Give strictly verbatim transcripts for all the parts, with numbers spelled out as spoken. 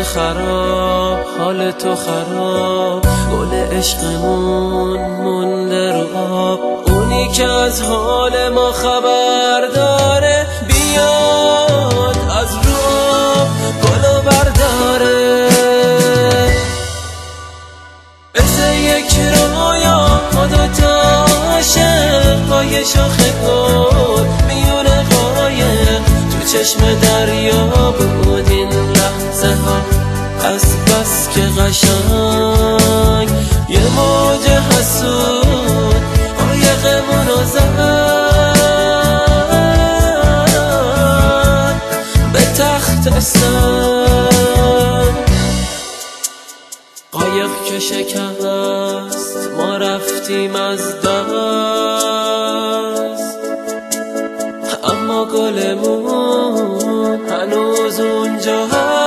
خراب، حال تو خراب، گل عشقمون مونده رو آب. اونی که از حال ما خبر داره بیاد از رو آب گلو برداره. مثل یک رویا ما دوتا عاشق با یه شاخ گل میونه قایق تو چشم دریا بود این لحظه ها. از بس که قشنگ یه موج حسود قایقمونو زد به تخت سنگ. قایق که شکست ما رفتیم از دست، اما گلمون هنوز اونجا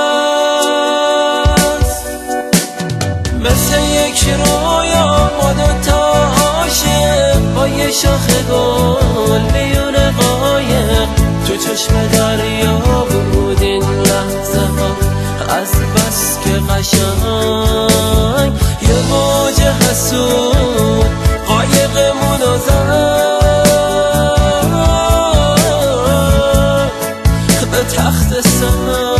هست. مثل یک رویا ما دوتا عاشق با یه شاخ گل میونه قایق تو چشم دریا بود این لحظه ها. از بس که قشنگ یه موج حسود قایقمونو زد به تخت سنگ.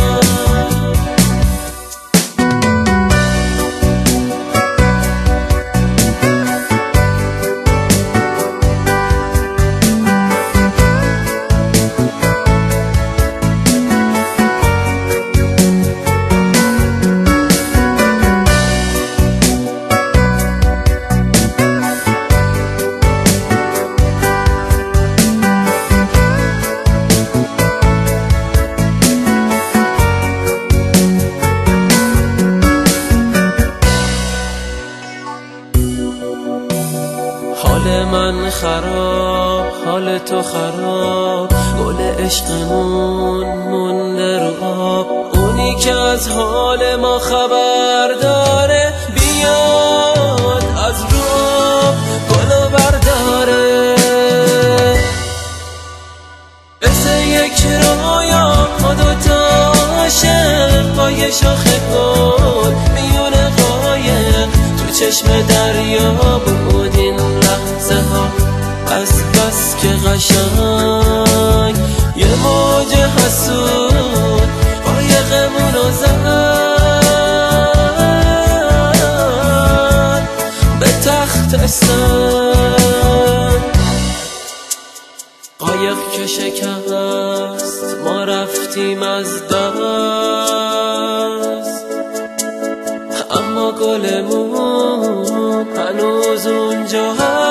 حال من خراب، حال تو خراب، گل عشقمون مونده رو آب. اونی که از حال ما خبر داره بیاد از رو آب گلو برداره. مثل یک رویا ما دوتا عاشق با یه شاخ گل میونه قایق تو چشم دریا بود این لحظه ها. از بس که قشنگ یه موج حسود قایقمونو زد به تخت سنگ. قایق که شکست ما رفتیم از دست، اما گلمون هنوز اونجا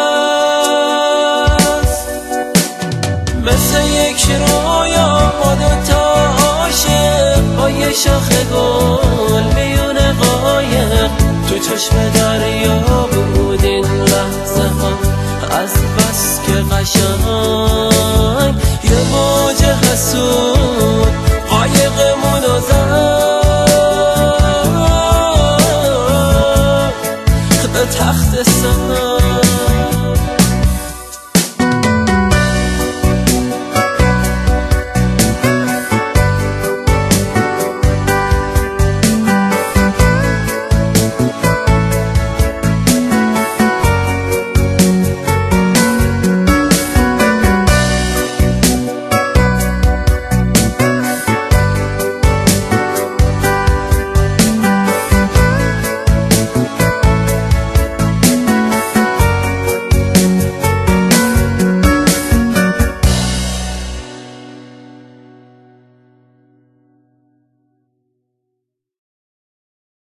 هست. مثل یک رویا ما دوتا عاشق با یه شاخ گل میونه قایق تو چشم دریا بود این لحظه ها. از بس که قشنگ یه موج حسود